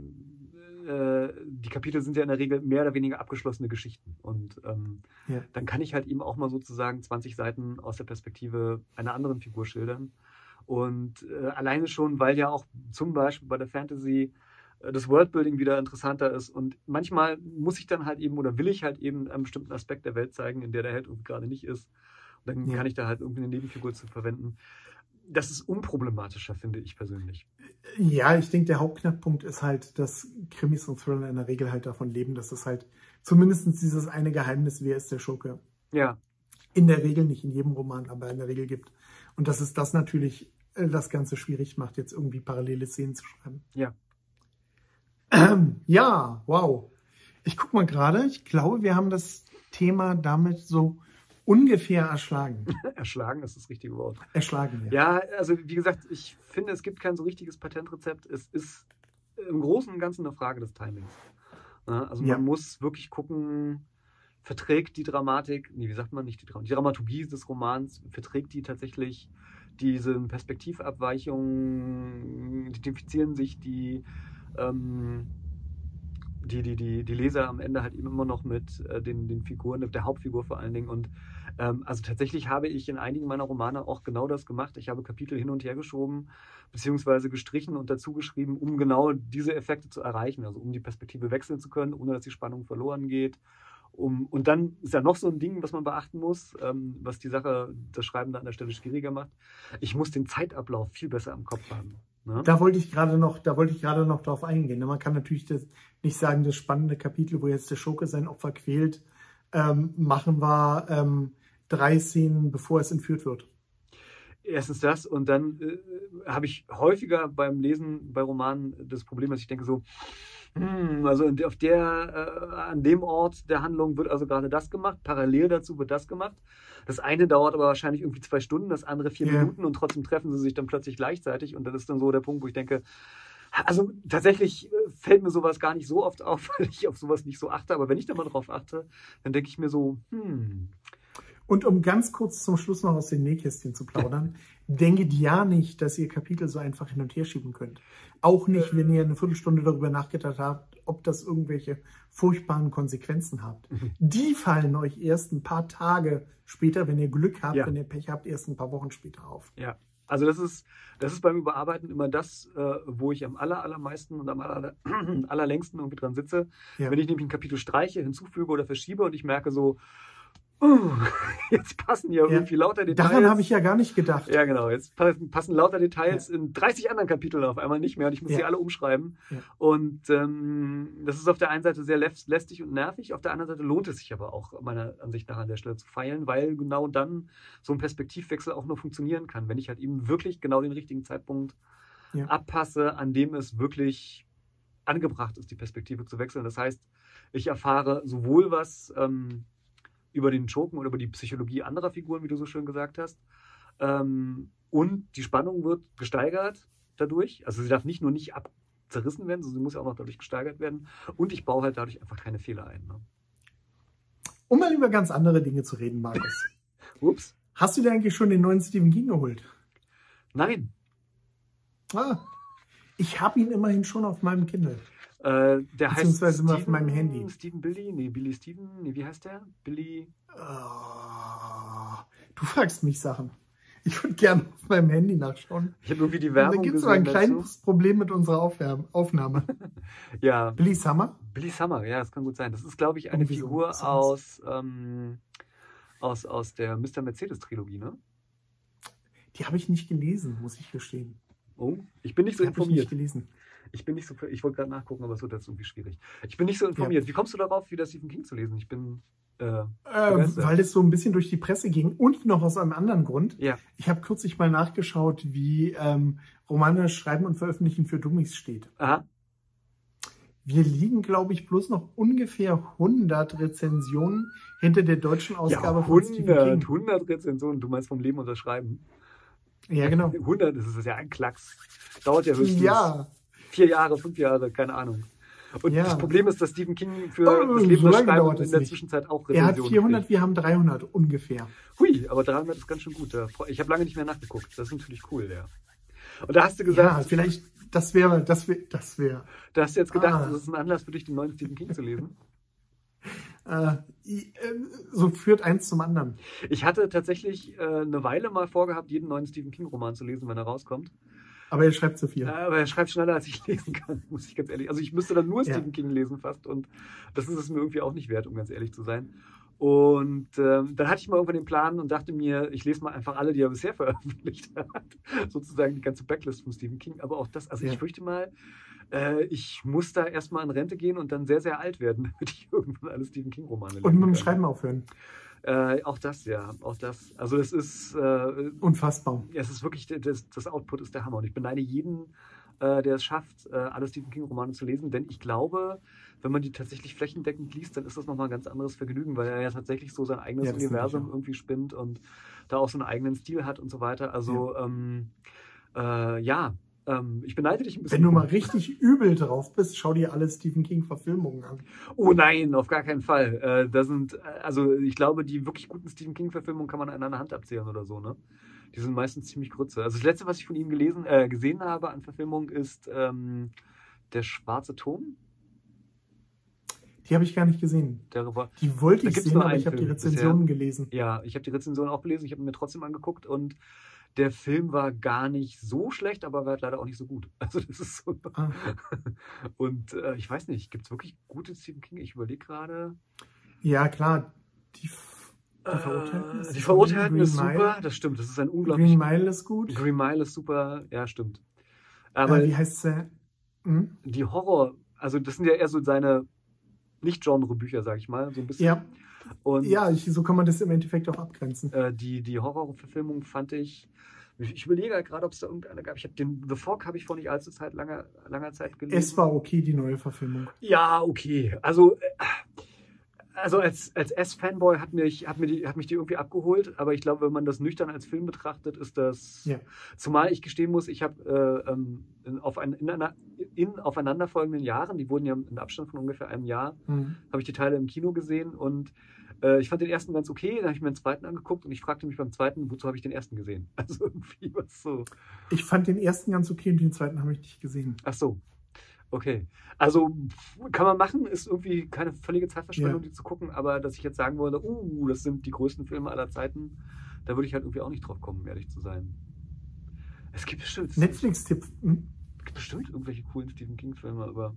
B: äh, die Kapitel sind ja in der Regel mehr oder weniger abgeschlossene Geschichten. Und ähm,
A: Ja.
B: dann kann ich halt eben auch mal sozusagen zwanzig Seiten aus der Perspektive einer anderen Figur schildern. Und äh, alleine schon, weil ja auch zum Beispiel bei der Fantasy äh, das Worldbuilding wieder interessanter ist. Und manchmal muss ich dann halt eben oder will ich halt eben einen bestimmten Aspekt der Welt zeigen, in der der Held irgendwie gerade nicht ist. Und dann ja. kann ich da halt irgendwie eine Nebenfigur zu verwenden. Das ist unproblematischer, finde ich persönlich.
A: Ja, ich denke, der Hauptknackpunkt ist halt, dass Krimis und Thriller in der Regel halt davon leben, dass es halt zumindest dieses eine Geheimnis, wer ist der Schurke?
B: Ja.
A: In der Regel, nicht in jedem Roman, aber in der Regel gibt. Und dass es das natürlich äh, das Ganze schwierig macht, jetzt irgendwie parallele Szenen zu schreiben.
B: Ja.
A: Ähm, ja, wow. Ich guck mal gerade, ich glaube, wir haben das Thema damit so ungefähr erschlagen.
B: Erschlagen ist das richtige Wort.
A: Erschlagen, ja.
B: Ja, also wie gesagt, ich finde, es gibt kein so richtiges Patentrezept. Es ist im Großen und Ganzen eine Frage des Timings. Ja, also man ja. muss wirklich gucken, verträgt die Dramatik, nee, wie sagt man nicht, die, Dram die Dramaturgie des Romans, verträgt die tatsächlich diese Perspektivabweichungen, identifizieren sich die ähm, Die, die, die, die Leser am Ende halt immer noch mit äh, den, den Figuren, der Hauptfigur vor allen Dingen. Und ähm, also tatsächlich habe ich in einigen meiner Romane auch genau das gemacht. Ich habe Kapitel hin und her geschoben, beziehungsweise gestrichen und dazu geschrieben, um genau diese Effekte zu erreichen. Also um die Perspektive wechseln zu können, ohne dass die Spannung verloren geht. Um, und dann ist ja noch so ein Ding, was man beachten muss, ähm, was die Sache, das Schreiben da an der Stelle schwieriger macht. Ich muss den Zeitablauf viel besser im Kopf haben. Ne?
A: Da wollte ich gerade noch, da wollte ich gerade noch drauf eingehen. Man kann natürlich das nicht sagen, das spannende Kapitel, wo jetzt der Schurke sein Opfer quält, ähm, machen wir ähm, drei Szenen, bevor es entführt wird.
B: Erstens das und dann äh, habe ich häufiger beim Lesen bei Romanen das Problem, dass ich denke so, hm, also auf der, äh, an dem Ort der Handlung wird also gerade das gemacht, parallel dazu wird das gemacht. Das eine dauert aber wahrscheinlich irgendwie zwei Stunden, das andere vier yeah. Minuten und trotzdem treffen sie sich dann plötzlich gleichzeitig und dann ist dann so der Punkt, wo ich denke, also tatsächlich fällt mir sowas gar nicht so oft auf, weil ich auf sowas nicht so achte, aber wenn ich da mal drauf achte, dann denke ich mir so, hm...
A: Und um ganz kurz zum Schluss noch aus den Nähkästchen zu plaudern, denket ja nicht, dass ihr Kapitel so einfach hin und her schieben könnt. Auch nicht, wenn ihr eine Viertelstunde darüber nachgedacht habt, ob das irgendwelche furchtbaren Konsequenzen hat. Mhm. Die fallen euch erst ein paar Tage später, wenn ihr Glück habt, ja. wenn ihr Pech habt, erst ein paar Wochen später auf.
B: Ja, also das ist, das ist beim Überarbeiten immer das, äh, wo ich am aller, allermeisten und am aller, allerlängsten irgendwie dran sitze. Ja. Wenn ich nämlich ein Kapitel streiche, hinzufüge oder verschiebe und ich merke so, Uh, jetzt passen ja, ja irgendwie lauter Details.
A: Daran habe ich ja gar nicht gedacht.
B: Ja, genau. Jetzt passen lauter Details ja. in dreißig anderen Kapiteln auf einmal nicht mehr und ich muss ja. sie alle umschreiben. Ja. Und ähm, das ist auf der einen Seite sehr lästig und nervig, auf der anderen Seite lohnt es sich aber auch, meiner Ansicht nach, an der Stelle zu feilen, weil genau dann so ein Perspektivwechsel auch nur funktionieren kann, wenn ich halt eben wirklich genau den richtigen Zeitpunkt ja. abpasse, an dem es wirklich angebracht ist, die Perspektive zu wechseln. Das heißt, ich erfahre sowohl was ähm, über den Schurken oder über die Psychologie anderer Figuren, wie du so schön gesagt hast. Ähm, und die Spannung wird gesteigert dadurch. Also sie darf nicht nur nicht abzerrissen werden, sondern sie muss ja auch noch dadurch gesteigert werden. Und ich baue halt dadurch einfach keine Fehler ein. Ne?
A: Um mal über ganz andere Dinge zu reden, Markus.
B: Ups.
A: Hast du dir eigentlich schon den neuen Stephen King geholt?
B: Nein.
A: Ah, ich habe ihn immerhin schon auf meinem Kindle.
B: Äh, der
A: Beziehungsweise
B: heißt
A: immer auf meinem Handy.
B: Stephen Billy? Nee, Billy Stephen? Nee, wie heißt der? Billy...
A: Oh, du fragst mich Sachen. Ich würde gerne auf meinem Handy nachschauen.
B: Ich habe irgendwie die Werbung
A: gesehen. Da gibt es so ein kleines Problem mit unserer Aufwärm Aufnahme.
B: Ja.
A: Billy Summer?
B: Billy Summer, ja, das kann gut sein. Das ist, glaube ich, eine irgendwie Figur so. aus, ähm, aus, aus der Mister Mercedes-Trilogie, ne?
A: Die habe ich nicht gelesen, muss ich gestehen.
B: Oh, ich bin nicht so
A: die
B: informiert.
A: Ich nicht gelesen.
B: Ich bin nicht so, ich wollte gerade nachgucken, aber es wird jetzt irgendwie schwierig. Ich bin nicht so informiert. Ja. Wie kommst du darauf, wieder Stephen King zu lesen? Ich bin äh,
A: äh, weil es so ein bisschen durch die Presse ging und noch aus einem anderen Grund.
B: Ja.
A: Ich habe kürzlich mal nachgeschaut, wie ähm, Romane schreiben und veröffentlichen für Dummies steht.
B: Aha.
A: Wir liegen, glaube ich, bloß noch ungefähr hundert Rezensionen hinter der deutschen Ausgabe
B: ja,
A: von Stephen King.
B: hundert Rezensionen, du meinst vom Leben und das Schreiben.
A: Ja, genau.
B: hundert, das ist ja ein Klacks. Dauert ja höchstens
A: ja.
B: vier Jahre, fünf Jahre, keine Ahnung. Und ja. das Problem ist, dass Stephen King für
A: oh,
B: das Leben
A: so
B: und das Schreiben
A: in
B: der
A: nicht.
B: Zwischenzeit auch
A: Rezensionen
B: Rezensionen
A: Er hat vierhundert,
B: kriegt.
A: Wir haben dreihundert ungefähr.
B: Hui, aber dreihundert ist ganz schön gut. Ich habe lange nicht mehr nachgeguckt. Das ist natürlich cool, ja. Und da hast du gesagt...
A: Ja, vielleicht, das wäre, das wäre, das wäre...
B: Da hast du jetzt gedacht,
A: ah.
B: das ist ein Anlass für dich, den neuen Stephen King zu lesen?
A: Äh, so führt eins zum anderen.
B: Ich hatte tatsächlich äh, eine Weile mal vorgehabt, jeden neuen Stephen King-Roman zu lesen, wenn er rauskommt.
A: Aber er schreibt zu viel.
B: Äh, aber er schreibt schneller, als ich lesen kann, muss ich ganz ehrlich. Also ich müsste dann nur Stephen ja. King lesen fast und das ist es mir irgendwie auch nicht wert, um ganz ehrlich zu sein. Und ähm, dann hatte ich mal irgendwann den Plan und dachte mir, ich lese mal einfach alle, die er bisher veröffentlicht hat. Sozusagen die ganze Backlist von Stephen King. Aber auch das, also ja. ich fürchte mal, äh, ich muss da erstmal in Rente gehen und dann sehr, sehr alt werden, damit ich irgendwann alle Stephen King-Romane lese.
A: Und mit dem Schreiben aufhören.
B: Äh, auch das, ja, auch das. Also es ist... Äh,
A: unfassbar.
B: Ja, es ist wirklich, das, das Output ist der Hammer. Und ich beneide jeden, äh, der es schafft, äh, alle Stephen King-Romane zu lesen. Denn ich glaube, wenn man die tatsächlich flächendeckend liest, dann ist das nochmal ein ganz anderes Vergnügen, weil er ja tatsächlich so sein eigenes
A: ja,
B: Universum irgendwie spinnt und da auch so einen eigenen Stil hat und so weiter. Also, ja, ähm, äh, ja ähm, ich beneide dich ein bisschen.
A: Wenn du mal richtig übel drauf bist, schau dir alle Stephen King-Verfilmungen an.
B: Oh nein, auf gar keinen Fall. Äh, da sind, also ich glaube, die wirklich guten Stephen King-Verfilmungen kann man an einer Hand abzählen oder so, ne? Die sind meistens ziemlich kurze. Also das letzte, was ich von ihm gelesen, äh, gesehen habe an Verfilmung, ist ähm, Der schwarze Turm.
A: Die habe ich gar nicht gesehen.
B: Darüber,
A: die wollte ich sehen, aber ich habe die Rezensionen bisher gelesen.
B: Ja, ich habe die Rezensionen auch gelesen. Ich habe mir trotzdem angeguckt und der Film war gar nicht so schlecht, aber war leider auch nicht so gut. Also das ist so. Ah. Und äh, ich weiß nicht, gibt es wirklich gute Stephen King? Ich überlege gerade.
A: Ja, klar. Die Die Verurteilten ist,
B: die Verurteilten ist super, das stimmt. Das ist ein unglaublich.
A: Green Mile ist gut.
B: Green Mile ist super, ja, stimmt. Aber
A: äh, wie heißt sie? Hm?
B: Die Horror, also das sind ja eher so seine Nicht-Genre-Bücher, sag ich mal, so ein bisschen.
A: Ja,
B: und,
A: ja ich, so kann man das im Endeffekt auch abgrenzen.
B: Äh, die die Horrorverfilmung fand ich. Ich überlege halt gerade, ob es da irgendeine gab. Ich habe den The Fog habe ich vor nicht allzu Zeit, langer, langer Zeit gelesen.
A: Es war okay, die neue Verfilmung.
B: Ja, okay. Also. Äh, Also als, als S-Fanboy hat mich, hat, mir die, hat mich die irgendwie abgeholt, aber ich glaube, wenn man das nüchtern als Film betrachtet, ist das...
A: Ja.
B: Zumal ich gestehen muss, ich habe äh, in, auf ein, in, einer, in aufeinanderfolgenden Jahren, die wurden ja in Abstand von ungefähr einem Jahr, mhm. habe ich die Teile im Kino gesehen und äh, ich fand den ersten ganz okay, dann habe ich mir den zweiten angeguckt und ich fragte mich beim zweiten, wozu habe ich den ersten gesehen? Also irgendwie was so...
A: Ich fand den ersten ganz okay und den zweiten habe ich nicht gesehen.
B: Ach so. Okay, also kann man machen, ist irgendwie keine völlige Zeitverschwendung, ja. die zu gucken, aber dass ich jetzt sagen würde, uh, das sind die größten Filme aller Zeiten, da würde ich halt irgendwie auch nicht drauf kommen, ehrlich zu sein. Es gibt bestimmt...
A: Netflix-Tipp. Hm?
B: Es gibt bestimmt irgendwelche coolen Stephen King-Filme, aber...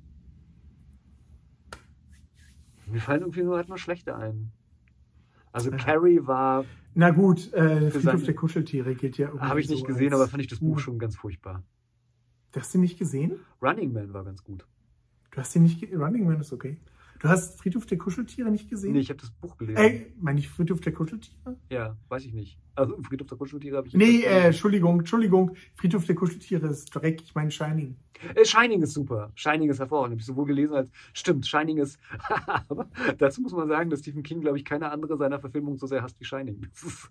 B: Mir fallen irgendwie nur halt nur schlechte ein. Also ja. Carrie war...
A: Na gut, äh, Friedhof der Kuscheltiere geht ja irgendwie
B: Habe ich nicht
A: so
B: gesehen,
A: als...
B: aber fand ich das Buch uh. schon ganz furchtbar.
A: Du hast ihn nicht gesehen?
B: Running Man war ganz gut.
A: Du hast ihn nicht gesehen? Running Man ist okay. Du hast Friedhof der Kuscheltiere nicht gesehen?
B: Nee, ich habe das Buch gelesen.
A: Ey, meine ich Friedhof der Kuscheltiere?
B: Ja, weiß ich nicht. Also Friedhof der Kuscheltiere habe ich...
A: Nee, äh, Entschuldigung, Entschuldigung. Friedhof der Kuscheltiere ist Dreck, ich meine Shining.
B: Äh, Shining ist super. Shining ist hervorragend. Habe ich sowohl gelesen als... Stimmt, Shining ist... Aber dazu muss man sagen, dass Stephen King, glaube ich, keine andere seiner Verfilmungen so sehr hasst wie Shining. Das ist...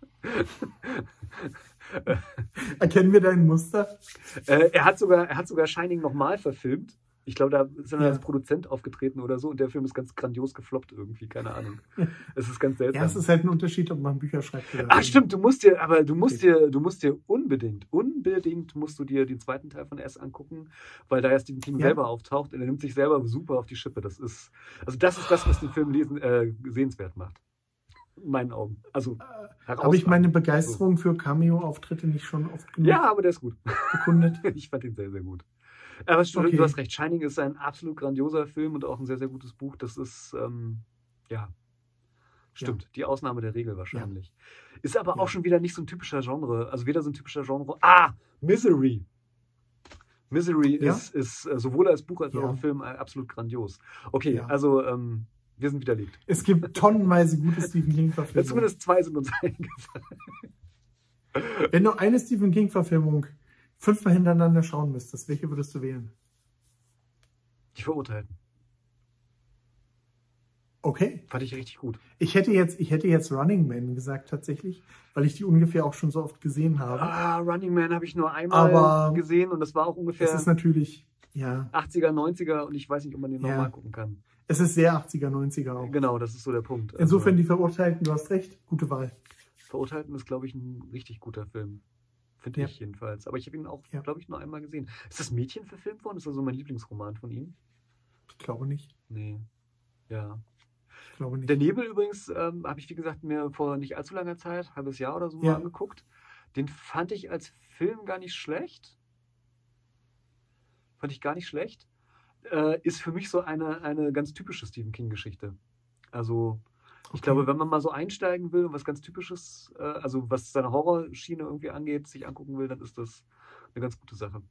A: Erkennen wir dein Muster?
B: Äh, er, hat sogar, er hat sogar Shining nochmal verfilmt. Ich glaube, da ist er ja. als Produzent aufgetreten oder so und der Film ist ganz grandios gefloppt irgendwie, keine Ahnung. Es ist ganz seltsam.
A: Ja, es ist halt ein Unterschied, ob man Bücher schreibt oder
B: Ach stimmt, du musst dir, aber du musst okay. dir, du musst dir unbedingt, unbedingt musst du dir den zweiten Teil von S angucken, weil da erst Stephen King ja. selber auftaucht und er nimmt sich selber super auf die Schippe. Das ist, also das ist das, was den Film lesen, äh, sehenswert macht. In meinen Augen. Also,
A: habe ich meine Begeisterung für Cameo-Auftritte nicht schon oft genug
B: Ja, aber der ist gut.
A: bekundet?
B: Ich fand ihn sehr, sehr gut. Aber stimmt, okay. Du hast recht, Shining ist ein absolut grandioser Film und auch ein sehr, sehr gutes Buch. Das ist, ähm, ja, stimmt, ja. die Ausnahme der Regel wahrscheinlich. Ja. Ist aber ja. auch schon wieder nicht so ein typischer Genre, also weder so ein typischer Genre. Ah, Misery. Misery ja? ist, ist äh, sowohl als Buch als auch im Film äh, absolut grandios. Okay, ja. also, ähm, wir sind widerlegt.
A: Es gibt tonnenweise gute Stephen King-Verfilmungen.
B: Ja, zumindest zwei sind uns eingefallen.
A: Wenn du eine Stephen King-Verfilmung fünfmal hintereinander schauen müsstest, welche würdest du wählen?
B: Die Verurteilten.
A: Okay.
B: Fand ich richtig gut.
A: Ich hätte jetzt, ich hätte jetzt Running Man gesagt tatsächlich, weil ich die ungefähr auch schon so oft gesehen habe.
B: Ah, Running Man habe ich nur einmal Aber gesehen und das war auch ungefähr
A: es ist natürlich, ja.
B: achtziger, neunziger und ich weiß nicht, ob man den
A: ja.
B: nochmal gucken kann.
A: Es ist sehr achtziger, neunziger auch.
B: Genau, das ist so der Punkt.
A: Insofern also, die Verurteilten, du hast recht, gute Wahl.
B: Verurteilten ist, glaube ich, ein richtig guter Film. Finde ja. ich jedenfalls. Aber ich habe ihn auch, ja. glaube ich, nur einmal gesehen. Ist das Mädchen verfilmt worden? Ist das so mein Lieblingsroman von ihm?
A: Ich glaube nicht.
B: Nee. Ja.
A: Ich glaube nicht.
B: Der Nebel übrigens, ähm, habe ich wie gesagt mir vor nicht allzu langer Zeit, halbes Jahr oder so
A: Ja.
B: mal angeguckt. Den fand ich als Film gar nicht schlecht. Fand ich gar nicht schlecht. Äh, ist für mich so eine, eine ganz typische Stephen King-Geschichte. Also ich
A: Okay.
B: glaube, wenn man mal so einsteigen will und was ganz Typisches, äh, also was seine Horrorschiene irgendwie angeht, sich angucken will, dann ist das eine ganz gute Sache.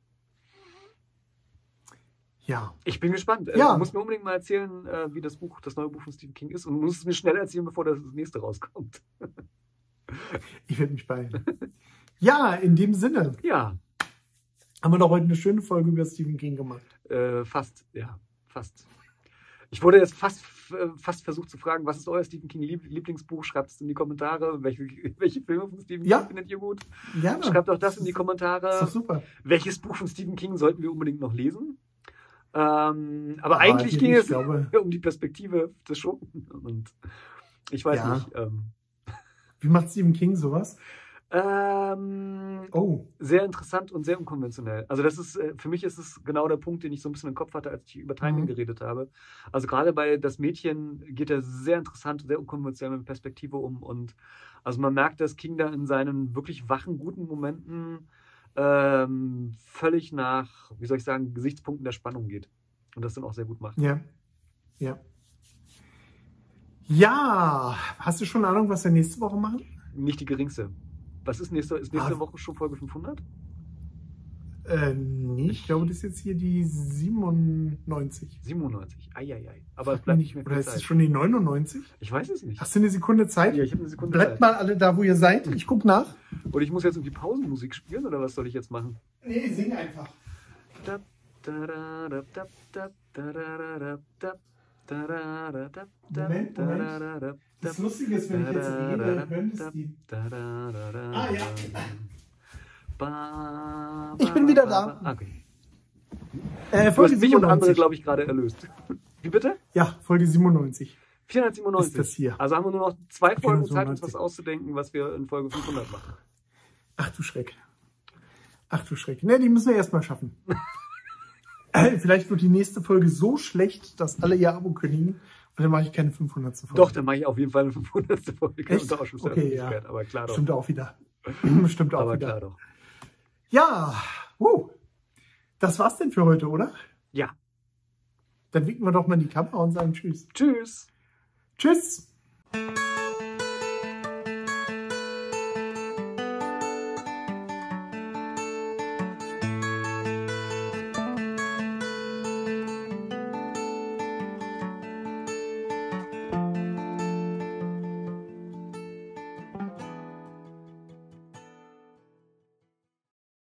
A: Ja.
B: Ich bin gespannt. Äh,
A: Ja.
B: Du musst mir unbedingt mal erzählen, äh, wie das Buch, das neue Buch von Stephen King ist, und du musst es mir schnell erzählen, bevor das nächste rauskommt.
A: Ich werde mich beeilen. Ja, in dem Sinne
B: Ja,
A: haben wir doch heute eine schöne Folge über Stephen King gemacht.
B: äh, fast, ja, fast. Ich wurde jetzt fast, äh, fast versucht zu fragen, was ist euer Stephen King Lieb- Lieblingsbuch? Schreibt es in die Kommentare. Welche, welche Filme von Stephen
A: Ja.
B: King findet ihr gut?
A: Ja,
B: Schreibt auch das in die
A: ist
B: Kommentare.
A: doch super.
B: Welches Buch von Stephen King sollten wir unbedingt noch lesen? Ähm, aber
A: Aber
B: eigentlich
A: hier,
B: ging
A: ich
B: es
A: glaube-
B: um die Perspektive des Schurken. Und ich weiß
A: Ja.
B: nicht. Ähm,
A: Wie macht Stephen King sowas?
B: ähm,
A: Oh,
B: sehr interessant und sehr unkonventionell. Also das ist, äh, für mich ist es genau der Punkt, den ich so ein bisschen im Kopf hatte, als ich über Timing
A: Mhm.
B: geredet habe. Also gerade bei Das Mädchen geht er sehr interessant, sehr unkonventionell mit Perspektive um. Und also man merkt, dass King da in seinen wirklich wachen, guten Momenten ähm, völlig nach, wie soll ich sagen, Gesichtspunkten der Spannung geht. Und das dann auch sehr gut macht.
A: ja. Ja. Ja, hast du schon eine Ahnung, was wir nächste Woche machen?
B: Nicht die geringste. Was ist nächste, ist nächste
A: Ah.
B: Woche schon Folge fünfhundert?
A: Äh, nee, ich glaube, das ist jetzt hier die siebenundneunzig.
B: siebenundneunzig. Eieiei. Aber es
A: Frag
B: bleibt
A: mich
B: nicht mehr
A: Oder
B: viel
A: ist es
B: Zeit.
A: schon die neunundneunzig?
B: Ich weiß es nicht.
A: Hast du eine Sekunde Zeit?
B: Ja, ich habe eine Sekunde
A: Bleibt
B: Zeit.
A: mal alle da, wo ihr seid. Ich guck nach.
B: Und ich muss jetzt irgendwie Pausenmusik spielen oder was soll ich jetzt machen?
A: Nee, sing einfach. Moment, Moment. Das Lustige ist, wenn ich jetzt rede, hören das die.
B: Ah,
A: ja.
B: Ba,
A: Ich bin wieder da.
B: ba, Okay.
A: Äh,
B: Du
A: Folge
B: hast mich und andere,
A: siebenundneunzig.
B: glaube ich, gerade erlöst. Wie bitte?
A: Ja, Folge siebenundneunzig.
B: vierhundertsiebenundneunzig.
A: Ist das hier.
B: Also haben wir nur noch zwei Folgen Zeit, uns
A: vierhundertsiebenundneunzig.
B: was auszudenken, was wir in Folge fünfhundert machen.
A: Ach du Schreck. Ach du Schreck. Ne, die müssen wir erstmal schaffen. äh, vielleicht wird die nächste Folge so schlecht, dass alle ihr Abo kündigen. Und dann mache ich keine fünfhundertste Folge.
B: Doch, dann mache ich auf jeden Fall eine fünfhundertste Folge.
A: Echt?
B: Unter Ausschuss der
A: Okay, ja.
B: Öffentlichkeit. Aber klar doch.
A: Stimmt auch wieder. Stimmt auch
B: Aber
A: wieder.
B: klar doch.
A: Ja, uh, das war's denn für heute, oder?
B: Ja.
A: Dann winken wir doch mal in die Kamera und sagen Tschüss.
B: Tschüss.
A: Tschüss.